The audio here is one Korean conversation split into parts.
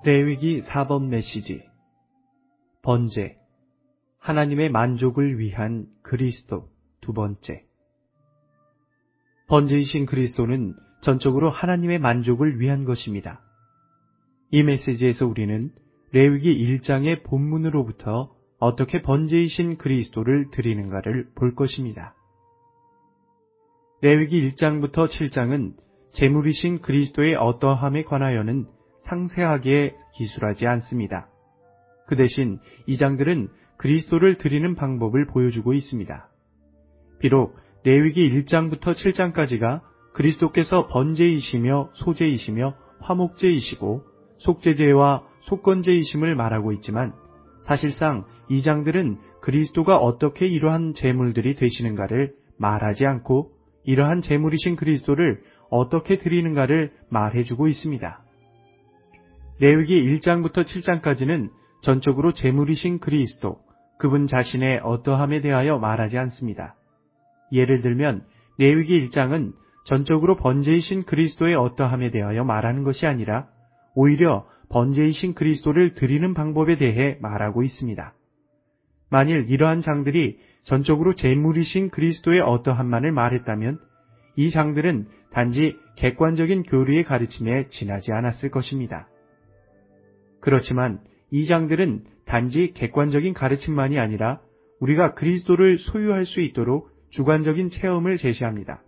레위기 4번 메시지. 번제. 하나님의 만족을 위한 그리스도. 두 번째. 번제이신 그리스도는 전적으로 하나님의 만족을 위한 것입니다. 이 메시지에서 우리는 레위기 1장의 본문으로부터 어떻게 번제이신 그리스도를 드리는가를 볼 것입니다. 레위기 1장부터 7장은 제물이신 그리스도의 어떠함에 관하여는 상세하게 기술하지 않습니다. 그 대신 이 장들은 그리스도를 드리는 방법을 보여주고 있습니다. 비록 레위기 1장부터 7장까지가 그리스도께서 번제이시며 소제이시며 화목제이시고 속죄제와 속건제이심을 말하고 있지만 사실상 이 장들은 그리스도가 어떻게 이러한 제물들이 되시는가를 말하지 않고 이러한 제물이신 그리스도를 어떻게 드리는가를 말해주고 있습니다. 레위기 1장부터 7장까지는 전적으로 제물이신 그리스도, 그분 자신의 어떠함에 대하여 말하지 않습니다. 예를 들면 레위기 1장은 전적으로 번제이신 그리스도의 어떠함에 대하여 말하는 것이 아니라 오히려 번제이신 그리스도를 드리는 방법에 대해 말하고 있습니다. 만일 이러한 장들이 전적으로 제물이신 그리스도의 어떠함만을 말했다면 이 장들은 단지 객관적인 교리의 가르침에 지나지 않았을 것입니다. 그렇지만 이 장들은 단지 객관적인 가르침만이 아니라 우리가 그리스도를 소유할 수 있도록 주관적인 체험을 제시합니다.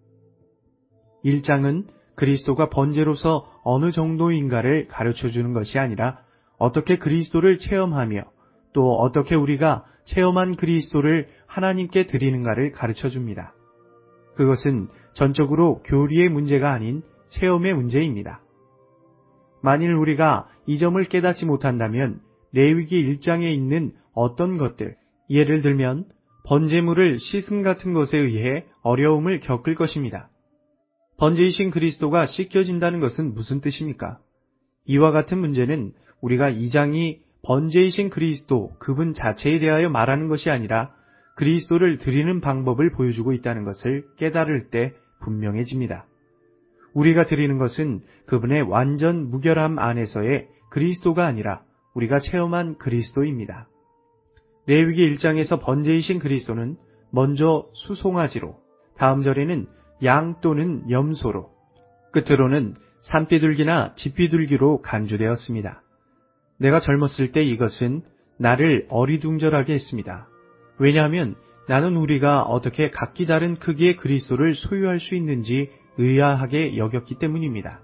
1장은 그리스도가 번제로서 어느 정도인가를 가르쳐주는 것이 아니라 어떻게 그리스도를 체험하며 또 어떻게 우리가 체험한 그리스도를 하나님께 드리는가를 가르쳐줍니다. 그것은 전적으로 교리의 문제가 아닌 체험의 문제입니다. 만일 우리가 이 점을 깨닫지 못한다면 레위기 1장에 있는 어떤 것들, 예를 들면 번제물을 씻음 같은 것에 의해 어려움을 겪을 것입니다. 번제이신 그리스도가 씻겨진다는 것은 무슨 뜻입니까? 이와 같은 문제는 우리가 이 장이 번제이신 그리스도, 그분 자체에 대하여 말하는 것이 아니라 그리스도를 드리는 방법을 보여주고 있다는 것을 깨달을 때 분명해집니다. 우리가 드리는 것은 그분의 완전 무결함 안에서의 그리스도가 아니라 우리가 체험한 그리스도입니다. 레위기 1장에서 번제이신 그리스도는 먼저 수송아지로, 다음 절에는 양 또는 염소로, 끝으로는 산비둘기나 집비둘기로 간주되었습니다. 내가 젊었을 때 이것은 나를 어리둥절하게 했습니다. 왜냐하면 나는 우리가 어떻게 각기 다른 크기의 그리스도를 소유할 수 있는지 의아하게 여겼기 때문입니다.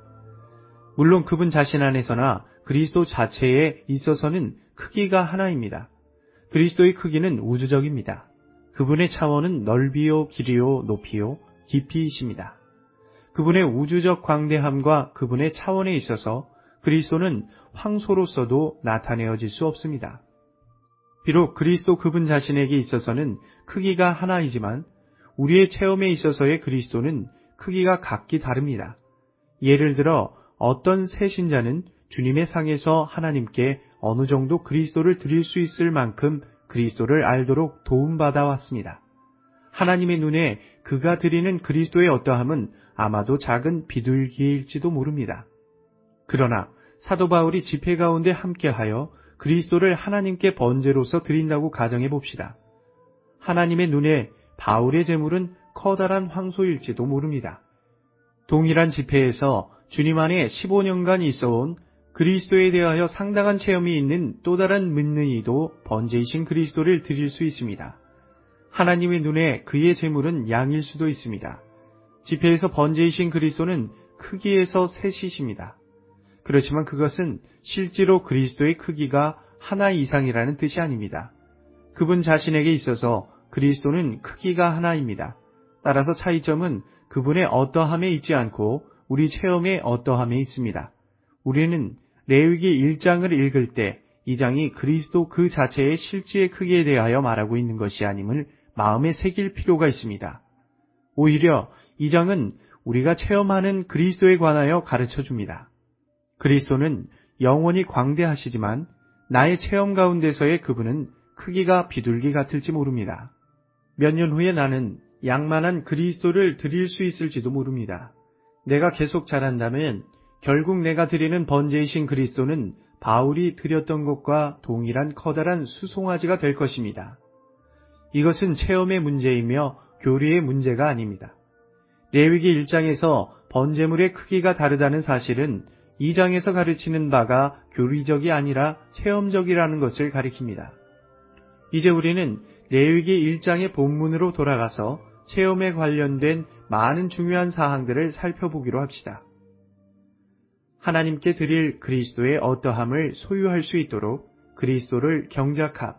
물론 그분 자신 안에서나 그리스도 자체에 있어서는 크기가 하나입니다. 그리스도의 크기는 우주적입니다. 그분의 차원은 넓이요, 길이요, 높이요, 깊이이십니다. 그분의 우주적 광대함과 그분의 차원에 있어서 그리스도는 황소로서도 나타내어질 수 없습니다. 비록 그리스도 그분 자신에게 있어서는 크기가 하나이지만 우리의 체험에 있어서의 그리스도는 크기가 각기 다릅니다. 예를 들어 어떤 새 신자는 주님의 상에서 하나님께 어느 정도 그리스도를 드릴 수 있을 만큼 그리스도를 알도록 도움받아 왔습니다. 하나님의 눈에 그가 드리는 그리스도의 어떠함은 아마도 작은 비둘기일지도 모릅니다. 그러나 사도 바울이 집회 가운데 함께하여 그리스도를 하나님께 번제로서 드린다고 가정해 봅시다. 하나님의 눈에 바울의 제물은 커다란 황소일지도 모릅니다. 동일한 집회에서 주님 안에 15년간 있어온 그리스도에 대하여 상당한 체험이 있는 또 다른 문능이도 번제이신 그리스도를 드릴 수 있습니다. 하나님의 눈에 그의 제물은 양일 수도 있습니다. 집회에서 번제이신 그리스도는 크기에서 셋이십니다. 그렇지만 그것은 실제로 그리스도의 크기가 하나 이상이라는 뜻이 아닙니다. 그분 자신에게 있어서 그리스도는 크기가 하나입니다. 따라서 차이점은 그분의 어떠함에 있지 않고 우리 체험의 어떠함에 있습니다. 우리는 레위기 1장을 읽을 때 이 장이 그리스도 그 자체의 실제의 크기에 대하여 말하고 있는 것이 아님을 마음에 새길 필요가 있습니다. 오히려 이 장은 우리가 체험하는 그리스도에 관하여 가르쳐줍니다. 그리스도는 영원히 광대하시지만 나의 체험 가운데서의 그분은 크기가 비둘기 같을지 모릅니다. 몇 년 후에 나는 양만한 그리스도를 드릴 수 있을지도 모릅니다. 내가 계속 자란다면 결국 내가 드리는 번제이신 그리스도는 바울이 드렸던 것과 동일한 커다란 수송아지가 될 것입니다. 이것은 체험의 문제이며 교리의 문제가 아닙니다. 레위기 1장에서 번제물의 크기가 다르다는 사실은 2장에서 가르치는 바가 교리적이 아니라 체험적이라는 것을 가리킵니다. 이제 우리는 레위기 1장의 본문으로 돌아가서 체험에 관련된 많은 중요한 사항들을 살펴보기로 합시다. 하나님께 드릴 그리스도의 어떠함을 소유할 수 있도록 그리스도를 경작함.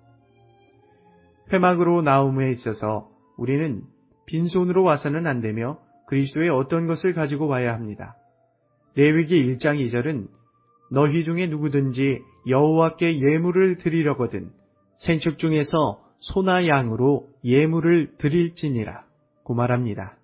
회막으로 나옴에 있어서 우리는 빈손으로 와서는 안 되며 그리스도의 어떤 것을 가지고 와야 합니다. 레위기 1장 2절은 너희 중에 누구든지 여호와께 예물을 드리려거든 생축 중에서 소나 양으로 예물을 드릴지니라 고 말합니다.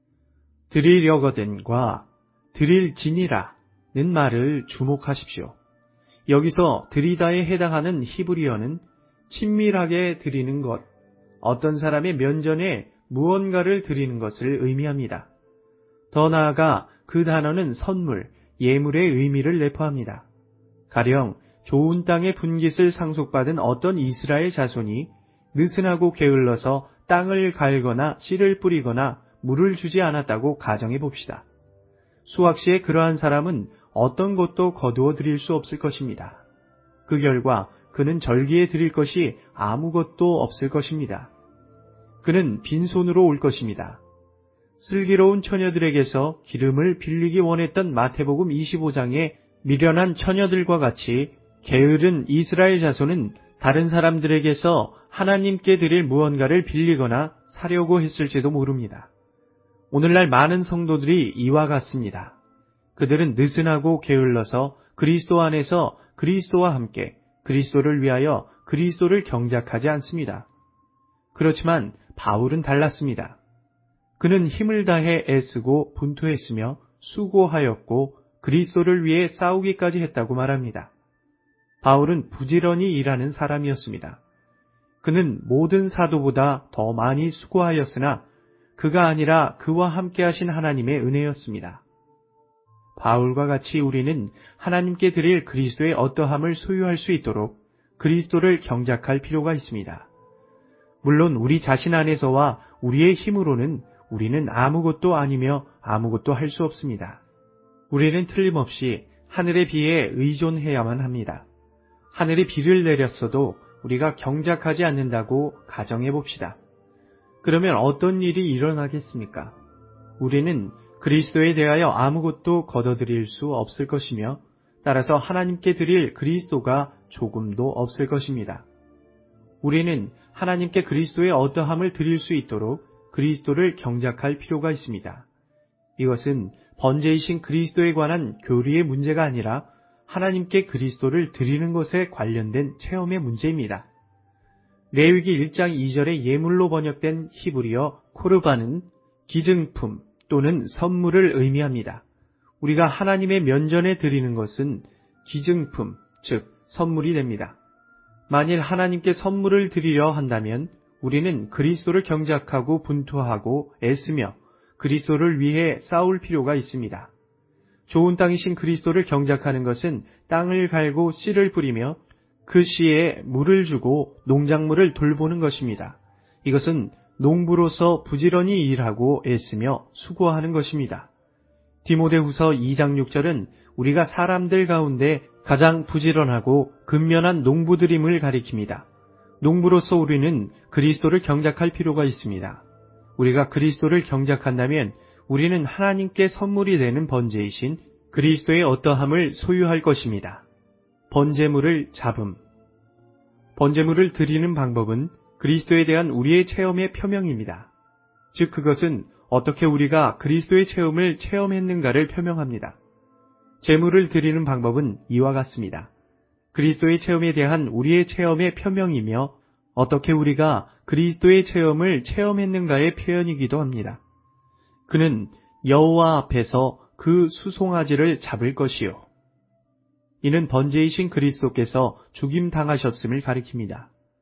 드리려거든과 드릴지니라는 말을 주목하십시오. 여기서 드리다에 해당하는 히브리어는 친밀하게 드리는 것, 어떤 사람의 면전에 무언가를 드리는 것을 의미합니다. 더 나아가 그 단어는 선물, 예물의 의미를 내포합니다. 가령 좋은 땅의 분깃을 상속받은 어떤 이스라엘 자손이 느슨하고 게을러서 땅을 갈거나 씨를 뿌리거나 물을 주지 않았다고 가정해 봅시다. 수확 시에 그러한 사람은 어떤 것도 거두어 드릴 수 없을 것입니다. 그 결과 그는 절기에 드릴 것이 아무것도 없을 것입니다. 그는 빈손으로 올 것입니다. 슬기로운 처녀들에게서 기름을 빌리기 원했던 마태복음 25장의 미련한 처녀들과 같이 게으른 이스라엘 자손은 다른 사람들에게서 하나님께 드릴 무언가를 빌리거나 사려고 했을지도 모릅니다. 오늘날 많은 성도들이 이와 같습니다. 그들은 느슨하고 게을러서 그리스도 안에서 그리스도와 함께 그리스도를 위하여 그리스도를 경작하지 않습니다. 그렇지만 바울은 달랐습니다. 그는 힘을 다해 애쓰고 분투했으며 수고하였고 그리스도를 위해 싸우기까지 했다고 말합니다. 바울은 부지런히 일하는 사람이었습니다. 그는 모든 사도보다 더 많이 수고하였으나 그가 아니라 그와 함께 하신 하나님의 은혜였습니다. 바울과 같이 우리는 하나님께 드릴 그리스도의 어떠함을 소유할 수 있도록 그리스도를 경작할 필요가 있습니다. 물론 우리 자신 안에서와 우리의 힘으로는 우리는 아무것도 아니며 아무것도 할 수 없습니다. 우리는 틀림없이 하늘의 비에 의존해야만 합니다. 하늘이 비를 내렸어도 우리가 경작하지 않는다고 가정해 봅시다. 그러면 어떤 일이 일어나겠습니까? 우리는 그리스도에 대하여 아무것도 거둬들일 수 없을 것이며 따라서 하나님께 드릴 그리스도가 조금도 없을 것입니다. 우리는 하나님께 그리스도의 어떠함을 드릴 수 있도록 그리스도를 경작할 필요가 있습니다. 이것은 번제이신 그리스도에 관한 교리의 문제가 아니라 하나님께 그리스도를 드리는 것에 관련된 체험의 문제입니다. 레위기 1장 2절의 예물로 번역된 히브리어 코르반은 기증품 또는 선물을 의미합니다. 우리가 하나님의 면전에 드리는 것은 기증품, 즉 선물이 됩니다. 만일 하나님께 선물을 드리려 한다면 우리는 그리스도를 경작하고 분투하고 애쓰며 그리스도를 위해 싸울 필요가 있습니다. 좋은 땅이신 그리스도를 경작하는 것은 땅을 갈고 씨를 뿌리며 그 씨에 물을 주고 농작물을 돌보는 것입니다. 이것은 농부로서 부지런히 일하고 애쓰며 수고하는 것입니다. 디모데후서 2장 6절은 우리가 사람들 가운데 가장 부지런하고 근면한 농부들임을 가리킵니다. 농부로서 우리는 그리스도를 경작할 필요가 있습니다. 우리가 그리스도를 경작한다면 우리는 하나님께 선물이 되는 번제이신 그리스도의 어떠함을 소유할 것입니다. 번제물을 잡음. 번제물을 드리는 방법은 그리스도에 대한 우리의 체험의 표명입니다. 즉 그것은 어떻게 우리가 그리스도의 체험을 체험했는가를 표명합니다. 제물을 드리는 방법은 이와 같습니다. 그리스도의 체험에 대한 우리의 체험의 표명이며 어떻게 우리가 그리스도의 체험을 체험했는가의 표현이기도 합니다. 그는 여호와 앞에서 그 수송아지를 잡을 것이요. 이는 번제이신 그리스도께서 죽임당하셨음을 가리킵니다.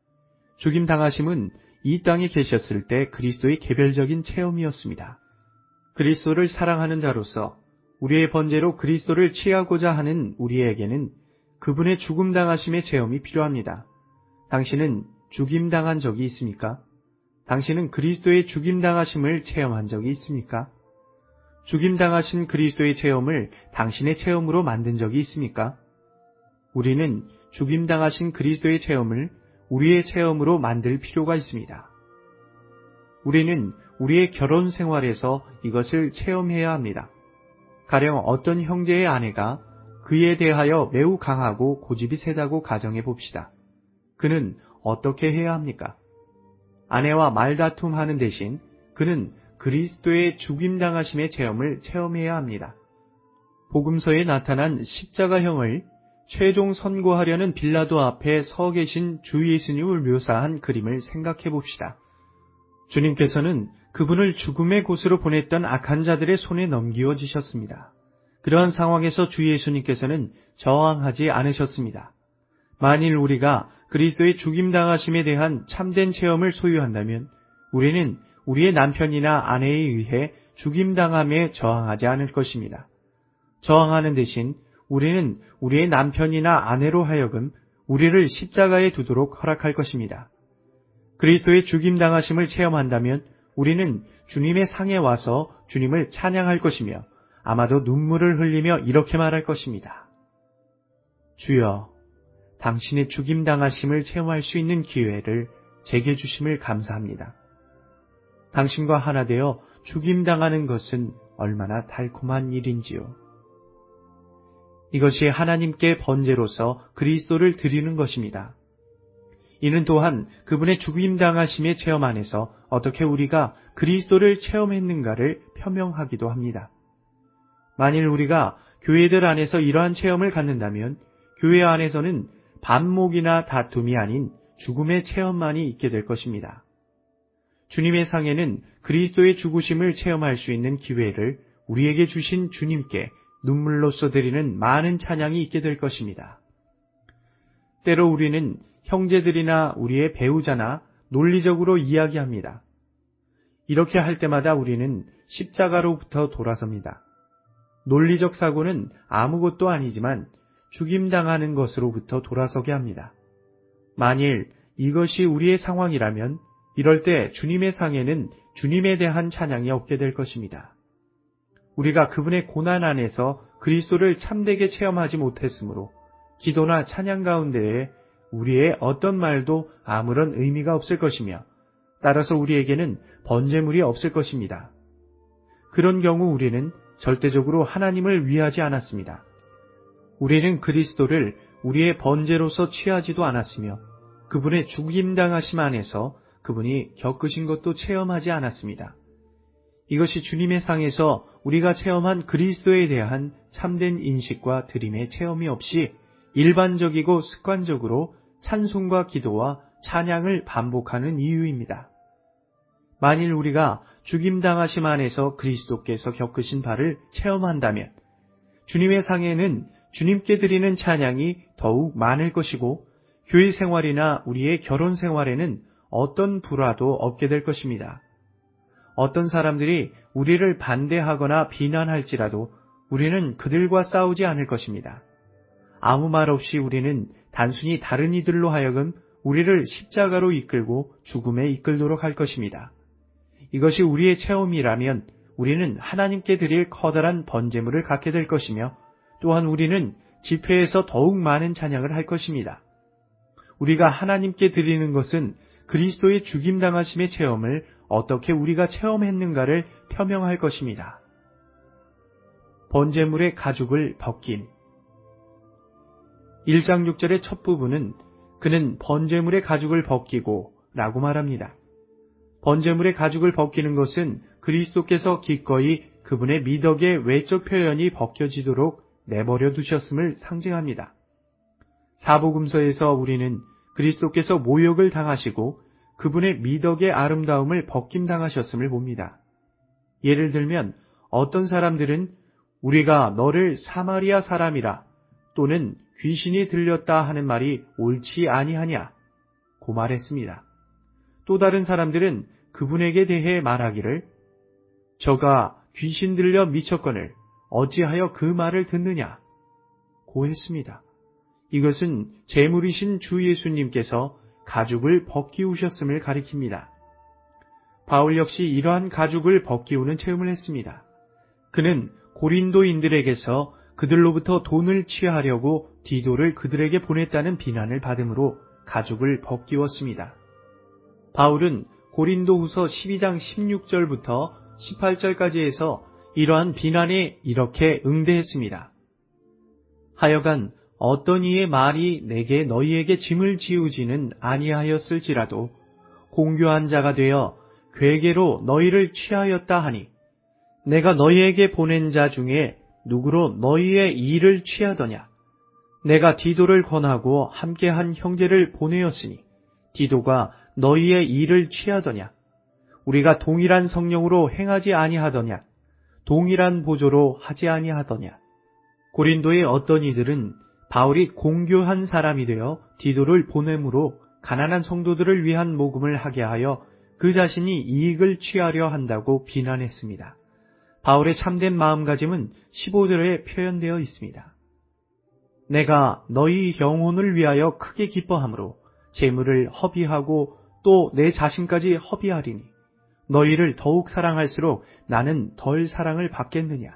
죽임당하심은 이 땅에 계셨을 때 그리스도의 개별적인 체험이었습니다. 그리스도를 사랑하는 자로서 우리의 번제로 그리스도를 취하고자 하는 우리에게는 그분의 죽음당하심의 체험이 필요합니다. 당신은 죽임당한 적이 있습니까? 당신은 그리스도의 죽임당하심을 체험한 적이 있습니까? 죽임당하신 그리스도의 체험을 당신의 체험으로 만든 적이 있습니까? 우리는 죽임당하신 그리스도의 체험을 우리의 체험으로 만들 필요가 있습니다. 우리는 우리의 결혼 생활에서 이것을 체험해야 합니다. 가령 어떤 형제의 아내가 그에 대하여 매우 강하고 고집이 세다고 가정해 봅시다. 그는 어떻게 해야 합니까? 아내와 말다툼하는 대신 그는 그리스도의 죽임당하심의 체험을 체험해야 합니다. 복음서에 나타난 십자가형을 최종 선고하려는 빌라도 앞에 서 계신 주 예수님을 묘사한 그림을 생각해 봅시다. 주님께서는 그분을 죽음의 곳으로 보냈던 악한 자들의 손에 넘기워지셨습니다. 그러한 상황에서 주 예수님께서는 저항하지 않으셨습니다. 만일 우리가 그리스도의 죽임당하심에 대한 참된 체험을 소유한다면 우리는 우리의 남편이나 아내에 의해 죽임당함에 저항하지 않을 것입니다. 저항하는 대신 우리는 우리의 남편이나 아내로 하여금 우리를 십자가에 두도록 허락할 것입니다. 그리스도의 죽임당하심을 체험한다면 우리는 주님의 상에 와서 주님을 찬양할 것이며 아마도 눈물을 흘리며 이렇게 말할 것입니다. 주여, 당신의 죽임당하심을 체험할 수 있는 기회를 제게 주심을 감사합니다. 당신과 하나 되어 죽임당하는 것은 얼마나 달콤한 일인지요. 이것이 하나님께 번제로서 그리스도를 드리는 것입니다. 이는 또한 그분의 죽임당하심의 체험 안에서 어떻게 우리가 그리스도를 체험했는가를 표명하기도 합니다. 만일 우리가 교회들 안에서 이러한 체험을 갖는다면 교회 안에서는 반목이나 다툼이 아닌 죽음의 체험만이 있게 될 것입니다. 주님의 상에는 그리스도의 죽으심을 체험할 수 있는 기회를 우리에게 주신 주님께 눈물로써 드리는 많은 찬양이 있게 될 것입니다. 때로 우리는 형제들이나 우리의 배우자나 논리적으로 이야기합니다. 이렇게 할 때마다 우리는 십자가로부터 돌아섭니다. 논리적 사고는 아무것도 아니지만 죽임당하는 것으로부터 돌아서게 합니다. 만일 이것이 우리의 상황이라면 이럴 때 주님의 상에는 주님에 대한 찬양이 없게 될 것입니다. 우리가 그분의 고난 안에서 그리스도를 참되게 체험하지 못했으므로 기도나 찬양 가운데에 우리의 어떤 말도 아무런 의미가 없을 것이며 따라서 우리에게는 번제물이 없을 것입니다. 그런 경우 우리는 절대적으로 하나님을 위하지 않았습니다. 우리는 그리스도를 우리의 번제로서 취하지도 않았으며 그분의 죽임당하심 안에서 그분이 겪으신 것도 체험하지 않았습니다. 이것이 주님의 상에서 우리가 체험한 그리스도에 대한 참된 인식과 드림의 체험이 없이 일반적이고 습관적으로 찬송과 기도와 찬양을 반복하는 이유입니다. 만일 우리가 죽임당하심 안에서 그리스도께서 겪으신 바를 체험한다면 주님의 상에는 주님께 드리는 찬양이 더욱 많을 것이고 교회 생활이나 우리의 결혼 생활에는 어떤 불화도 없게 될 것입니다. 어떤 사람들이 우리를 반대하거나 비난할지라도 우리는 그들과 싸우지 않을 것입니다. 아무 말 없이 우리는 단순히 다른 이들로 하여금 우리를 십자가로 이끌고 죽음에 이끌도록 할 것입니다. 이것이 우리의 체험이라면 우리는 하나님께 드릴 커다란 번제물을 갖게 될 것이며 또한 우리는 집회에서 더욱 많은 찬양을 할 것입니다. 우리가 하나님께 드리는 것은 그리스도의 죽임당하심의 체험을 어떻게 우리가 체험했는가를 표명할 것입니다. 번제물의 가죽을 벗김. 1장 6절의 첫 부분은 그는 번제물의 가죽을 벗기고 라고 말합니다. 번제물의 가죽을 벗기는 것은 그리스도께서 기꺼이 그분의 미덕의 외적 표현이 벗겨지도록 내버려 두셨음을 상징합니다. 사복음서에서 우리는 그리스도께서 모욕을 당하시고 그분의 미덕의 아름다움을 벗김당하셨음을 봅니다. 예를 들면 어떤 사람들은 우리가 너를 사마리아 사람이라 또는 귀신이 들렸다 하는 말이 옳지 아니하냐 고 말했습니다. 또 다른 사람들은 그분에게 대해 말하기를 저가 귀신 들려 미쳤거늘 어찌하여 그 말을 듣느냐? 고 했습니다. 이것은 제물이신 주 예수님께서 가죽을 벗기우셨음을 가리킵니다. 바울 역시 이러한 가죽을 벗기우는 체험을 했습니다. 그는 고린도인들에게서 그들로부터 돈을 취하려고 디도를 그들에게 보냈다는 비난을 받음으로 가죽을 벗기웠습니다. 바울은 고린도후서 12장 16절부터 18절까지 해서 이러한 비난에 이렇게 응대했습니다. 하여간 어떤 이의 말이 내게 너희에게 짐을 지우지는 아니하였을지라도 공교한 자가 되어 괴계로 너희를 취하였다 하니 내가 너희에게 보낸 자 중에 누구로 너희의 일을 취하더냐? 내가 디도를 권하고 함께한 형제를 보내었으니 디도가 너희의 일을 취하더냐? 우리가 동일한 성령으로 행하지 아니하더냐? 동일한 보조로 하지 아니하더냐? 고린도의 어떤 이들은 바울이 공교한 사람이 되어 디도를 보냄으로 가난한 성도들을 위한 모금을 하게 하여 그 자신이 이익을 취하려 한다고 비난했습니다. 바울의 참된 마음가짐은 15절에 표현되어 있습니다. 내가 너희 영혼을 위하여 크게 기뻐함으로 재물을 허비하고 또 내 자신까지 허비하리니 너희를 더욱 사랑할수록 나는 덜 사랑을 받겠느냐.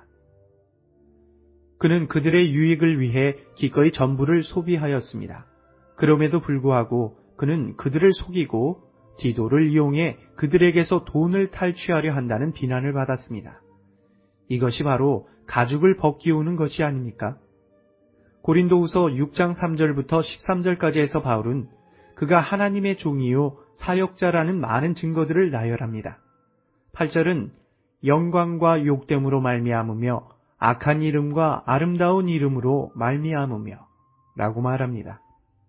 그는 그들의 유익을 위해 기꺼이 전부를 소비하였습니다. 그럼에도 불구하고 그는 그들을 속이고 디도를 이용해 그들에게서 돈을 탈취하려 한다는 비난을 받았습니다. 이것이 바로 가죽을 벗기우는 것이 아닙니까? 고린도후서 6장 3절부터 13절까지 해서 바울은 그가 하나님의 종이요 사역자라는 많은 증거들을 나열합니다. 8절은 영광과 욕됨으로 말미암으며 악한 이름과 아름다운 이름으로 말미암으며 라고 말합니다.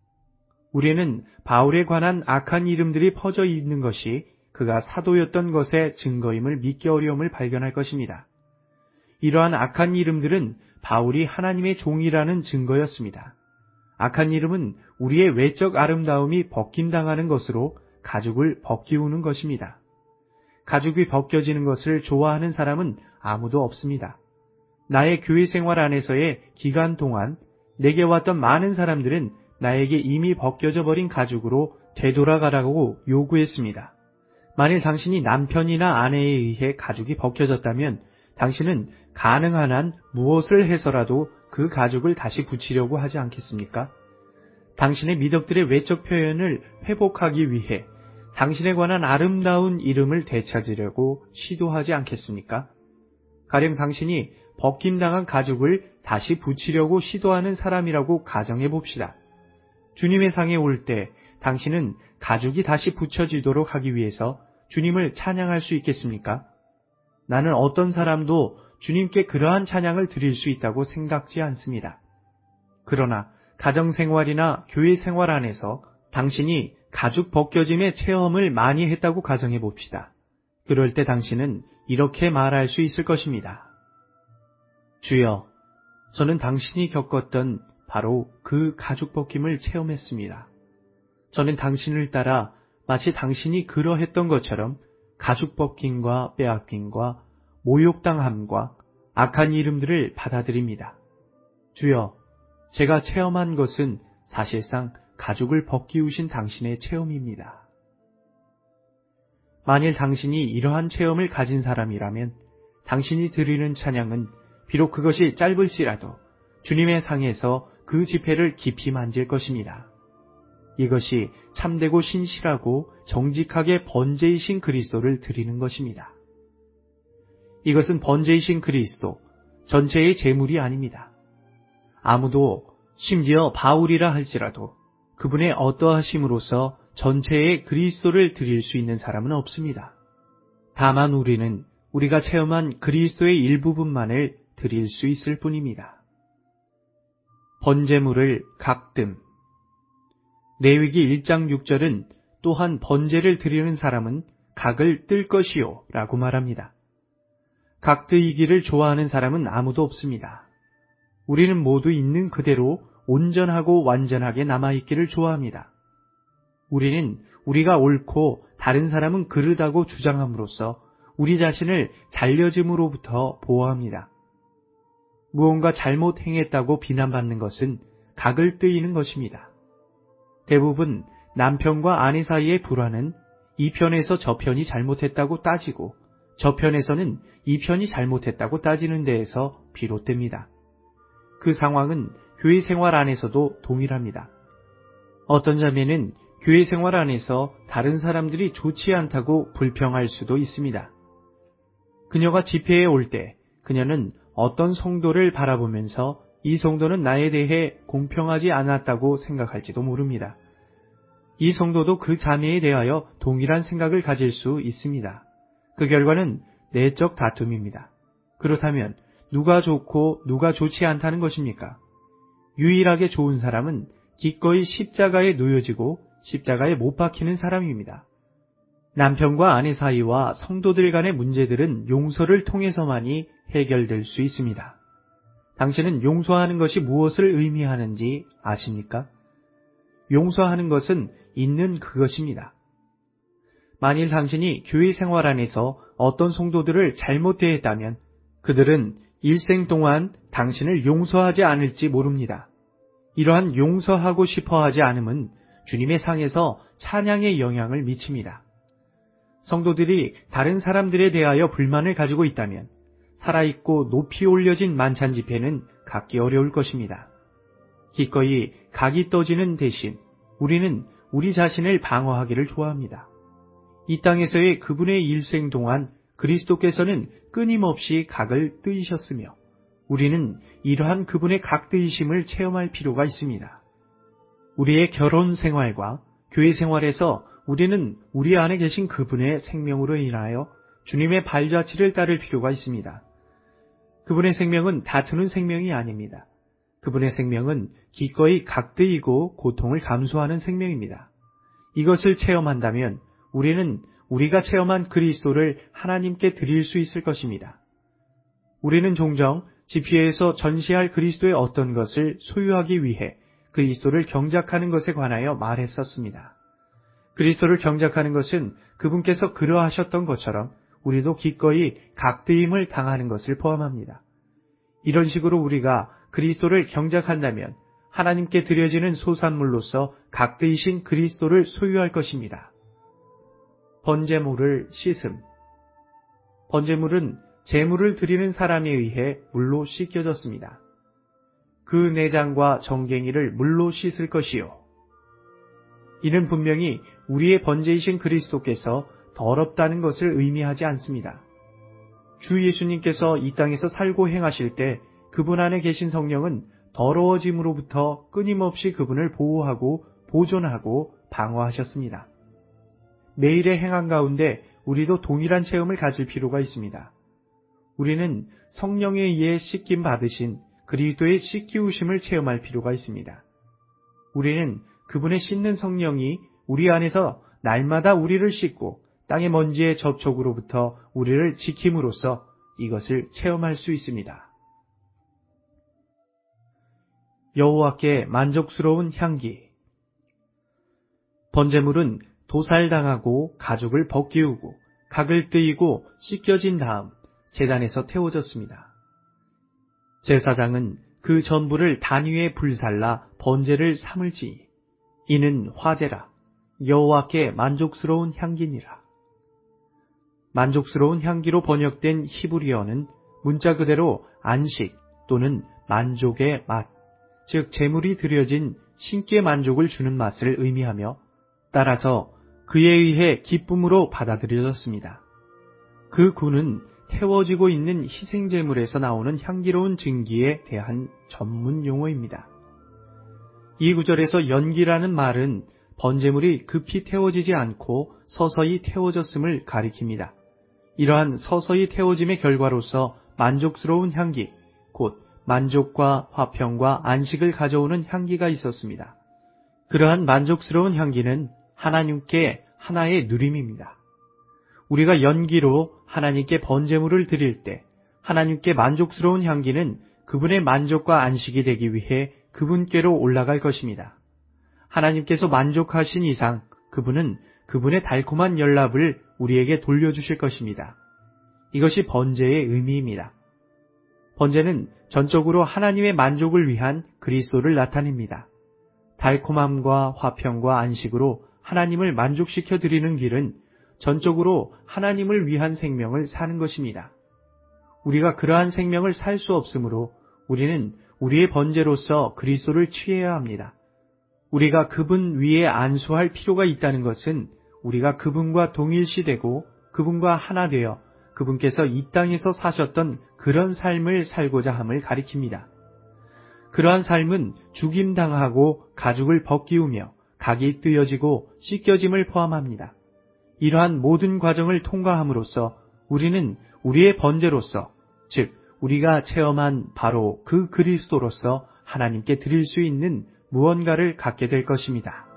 우리는 바울에 관한 악한 이름들이 퍼져 있는 것이 그가 사도였던 것의 증거임을 믿기 어려움을 발견할 것입니다. 이러한 악한 이름들은 바울이 하나님의 종이라는 증거였습니다. 악한 이름은 우리의 외적 아름다움이 벗김당하는 것으로 가죽을 벗기우는 것입니다. 가죽이 벗겨지는 것을 좋아하는 사람은 아무도 없습니다. 나의 교회 생활 안에서의 기간 동안 내게 왔던 많은 사람들은 나에게 이미 벗겨져 버린 가죽으로 되돌아가라고 요구했습니다. 만일 당신이 남편이나 아내에 의해 가죽이 벗겨졌다면 당신은 가능한 한 무엇을 해서라도 그 가죽을 다시 붙이려고 하지 않겠습니까? 당신의 미덕들의 외적 표현을 회복하기 위해 당신에 관한 아름다운 이름을 되찾으려고 시도하지 않겠습니까? 가령 당신이 벗김당한 가죽을 다시 붙이려고 시도하는 사람이라고 가정해 봅시다. 주님의 상에 올 때 당신은 가죽이 다시 붙여지도록 하기 위해서 주님을 찬양할 수 있겠습니까? 나는 어떤 사람도 주님께 그러한 찬양을 드릴 수 있다고 생각지 않습니다. 그러나 가정생활이나 교회 생활 안에서 당신이 가죽 벗겨짐의 체험을 많이 했다고 가정해 봅시다. 그럴 때 당신은 이렇게 말할 수 있을 것입니다. 주여, 저는 당신이 겪었던 바로 그 가죽 벗김을 체험했습니다. 저는 당신을 따라 마치 당신이 그러했던 것처럼 가죽 벗김과 빼앗김과 모욕당함과 악한 이름들을 받아들입니다. 주여, 제가 체험한 것은 사실상 가죽을 벗기우신 당신의 체험입니다. 만일 당신이 이러한 체험을 가진 사람이라면 당신이 드리는 찬양은 비록 그것이 짧을지라도 주님의 상에서 그 지폐를 깊이 만질 것입니다. 이것이 참되고 신실하고 정직하게 번제이신 그리스도를 드리는 것입니다. 이것은 번제이신 그리스도 전체의 제물이 아닙니다. 아무도 심지어 바울이라 할지라도 그분의 어떠하심으로써 전체의 그리스도를 드릴 수 있는 사람은 없습니다. 다만 우리는 우리가 체험한 그리스도의 일부분만을 드릴 수 있을 뿐입니다. 번제물을 각듬. 레위기 1장 6절은 또한 번제를 드리는 사람은 각을 뜰 것이요 라고 말합니다. 각뜨이기를 좋아하는 사람은 아무도 없습니다. 우리는 모두 있는 그대로 온전하고 완전하게 남아있기를 좋아합니다. 우리는 우리가 옳고 다른 사람은 그르다고 주장함으로써 우리 자신을 잘려짐으로부터 보호합니다. 무언가 잘못 행했다고 비난받는 것은 각을 뜨이는 것입니다. 대부분 남편과 아내 사이의 불화는 이 편에서 저 편이 잘못했다고 따지고 저 편에서는 이 편이 잘못했다고 따지는 데에서 비롯됩니다. 그 상황은 교회 생활 안에서도 동일합니다. 어떤 자매는 교회 생활 안에서 다른 사람들이 좋지 않다고 불평할 수도 있습니다. 그녀가 집회에 올 때 그녀는 어떤 성도를 바라보면서 이 성도는 나에 대해 공평하지 않았다고 생각할지도 모릅니다. 이 성도도 그 자매에 대하여 동일한 생각을 가질 수 있습니다. 그 결과는 내적 다툼입니다. 그렇다면 누가 좋고 누가 좋지 않다는 것입니까? 유일하게 좋은 사람은 기꺼이 십자가에 놓여지고 십자가에 못 박히는 사람입니다. 남편과 아내 사이와 성도들 간의 문제들은 용서를 통해서만이 해결될 수 있습니다. 당신은 용서하는 것이 무엇을 의미하는지 아십니까? 용서하는 것은 있는 그것입니다. 만일 당신이 교회 생활 안에서 어떤 성도들을 잘못 대했다면 그들은 일생 동안 당신을 용서하지 않을지 모릅니다. 이러한 용서하고 싶어 하지 않음은 주님의 상에서 찬양의 영향을 미칩니다. 성도들이 다른 사람들에 대하여 불만을 가지고 있다면 살아있고 높이 올려진 만찬 집회는 갖기 어려울 것입니다. 기꺼이 각이 떠지는 대신 우리는 우리 자신을 방어하기를 좋아합니다. 이 땅에서의 그분의 일생 동안 그리스도께서는 끊임없이 각을 뜨이셨으며 우리는 이러한 그분의 각뜨이심을 체험할 필요가 있습니다. 우리의 결혼 생활과 교회 생활에서 우리는 우리 안에 계신 그분의 생명으로 인하여 주님의 발자취를 따를 필요가 있습니다. 그분의 생명은 다투는 생명이 아닙니다. 그분의 생명은 기꺼이 각뜨이고 고통을 감수하는 생명입니다. 이것을 체험한다면 우리는 우리가 체험한 그리스도를 하나님께 드릴 수 있을 것입니다. 우리는 종종 집회에서 전시할 그리스도의 어떤 것을 소유하기 위해 그리스도를 경작하는 것에 관하여 말했었습니다. 그리스도를 경작하는 것은 그분께서 그러하셨던 것처럼 우리도 기꺼이 각뜨임을 당하는 것을 포함합니다. 이런 식으로 우리가 그리스도를 경작한다면 하나님께 드려지는 소산물로서 각뜨이신 그리스도를 소유할 것입니다. 번제물을 씻음. 번제물은 제물을 드리는 사람에 의해 물로 씻겨졌습니다. 그 내장과 정갱이를 물로 씻을 것이요. 이는 분명히 우리의 번제이신 그리스도께서 더럽다는 것을 의미하지 않습니다. 주 예수님께서 이 땅에서 살고 행하실 때 그분 안에 계신 성령은 더러워짐으로부터 끊임없이 그분을 보호하고 보존하고 방어하셨습니다. 매일의 행한 가운데 우리도 동일한 체험을 가질 필요가 있습니다. 우리는 성령에 의해 씻김 받으신 그리스도의 씻기우심을 체험할 필요가 있습니다. 우리는 그분의 씻는 성령이 우리 안에서 날마다 우리를 씻고 땅의 먼지의 접촉으로부터 우리를 지킴으로써 이것을 체험할 수 있습니다. 여호와께 만족스러운 향기. 번제물은 도살당하고 가죽을 벗기우고 각을 뜨이고 씻겨진 다음 제단에서 태워졌습니다. 제사장은 그 전부를 단위에 불살라 번제를 삼을지니 이는 화제라 여호와께 만족스러운 향기니라. 만족스러운 향기로 번역된 히브리어는 문자 그대로 안식 또는 만족의 맛, 즉 제물이 드려진 신께 만족을 주는 맛을 의미하며 따라서 그에 의해 기쁨으로 받아들여졌습니다. 그 굿은 태워지고 있는 희생제물에서 나오는 향기로운 증기에 대한 전문 용어입니다. 이 구절에서 연기라는 말은 번제물이 급히 태워지지 않고 서서히 태워졌음을 가리킵니다. 이러한 서서히 태워짐의 결과로서 만족스러운 향기, 곧 만족과 화평과 안식을 가져오는 향기가 있었습니다. 그러한 만족스러운 향기는 하나님께 하나의 누림입니다. 우리가 연기로 하나님께 번제물을 드릴 때 하나님께 만족스러운 향기는 그분의 만족과 안식이 되기 위해 그분께로 올라갈 것입니다. 하나님께서 만족하신 이상 그분은 그분의 달콤한 연락을 우리에게 돌려주실 것입니다. 이것이 번제의 의미입니다. 번제는 전적으로 하나님의 만족을 위한 그리스도를 나타냅니다. 달콤함과 화평과 안식으로 하나님을 만족시켜 드리는 길은 전적으로 하나님을 위한 생명을 사는 것입니다. 우리가 그러한 생명을 살 수 없으므로 우리는 우리의 번제로서 그리스도를 취해야 합니다. 우리가 그분 위에 안수할 필요가 있다는 것은 우리가 그분과 동일시되고 그분과 하나 되어 그분께서 이 땅에서 사셨던 그런 삶을 살고자 함을 가리킵니다. 그러한 삶은 죽임당하고 가죽을 벗기우며 각이 뜯어지고 찢겨짐을 포함합니다. 이러한 모든 과정을 통과함으로써 우리는 우리의 번제로서, 즉 우리가 체험한 바로 그 그리스도로서 하나님께 드릴 수 있는 무언가를 갖게 될 것입니다.